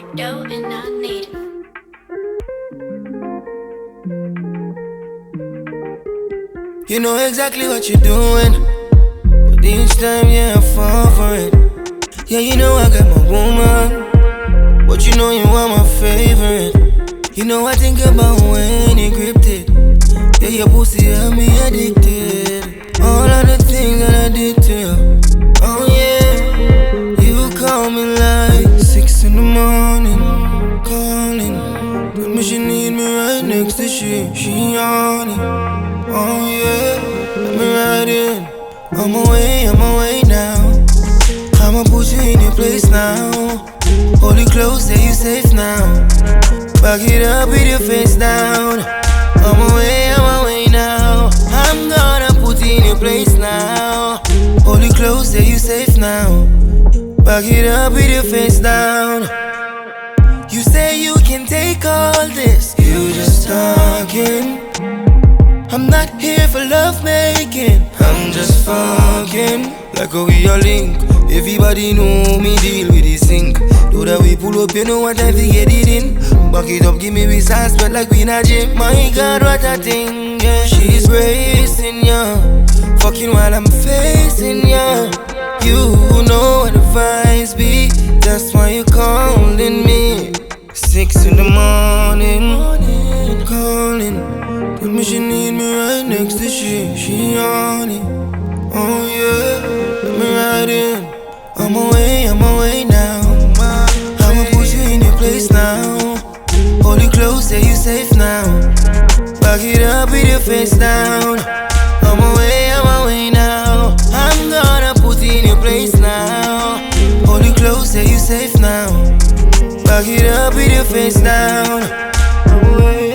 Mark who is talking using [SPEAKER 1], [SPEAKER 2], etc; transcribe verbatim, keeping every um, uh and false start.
[SPEAKER 1] dough and not need.
[SPEAKER 2] You know exactly what you're doing, but each time, yeah, I fall for it. Yeah, you know I got my woman, but you know you are my favorite. You know I think about when you gripped it. Yeah, your pussy had me addicted. All of the things that I did to you. Oh yeah, you call me like six in the morning, calling. Tell me she need me right next to she, she on it. Oh yeah, let me ride in. I'm away, I'm away now. I'ma put you in your place now. Hold you close, say you safe now. Back it up with your face down. I'm away, I'm away now. I'm gonna put you in your place now. Hold you close, say you safe now. Back it up with your face down. You say you can take all this, you just talking. I'm not here for love making, I'm just fucking. Like how we all link, everybody know me deal with this sink. Do that we pull up, you know what time to get it in. Back it up, give me with sauce, spread like we in a gym. My God, what a thing, yeah. She's racing, yeah. Fucking while I'm facing, yeah. You know what the vibes be, that's why you calling me. Six in the morning, calling. Tell me she need me right next to she, she on it. Oh yeah, let me ride in. I'm away, I'm away now. I'ma put you in your place now. Hold you close, say you safe now. Back it up with your face down. I'm away, I'm away now. I'm gonna put you in your place now. Hold you close, say you safe now. Back it up with your face down. I'm away.